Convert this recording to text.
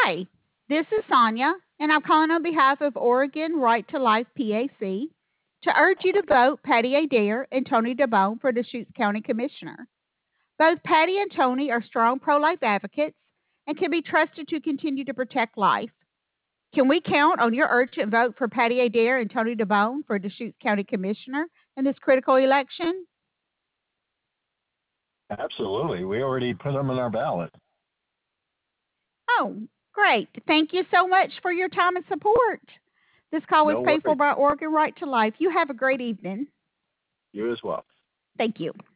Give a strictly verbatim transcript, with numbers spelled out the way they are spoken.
Hi, this is Sonia, and I'm calling on behalf of Oregon Right to Life P A C to urge you to vote Patty Adair and Tony DeBone for Deschutes County Commissioner. Both Patty and Tony are strong pro life advocates and can be trusted to continue to protect life. Can we count on your urgent vote for Patty Adair and Tony DeBone for Deschutes County Commissioner in this critical election? Absolutely. We already put them on our ballot. Oh, great. Thank you so much for your time and support. This call was No paid for worries. by Oregon Right to Life. You have a great evening. You as well. Thank you.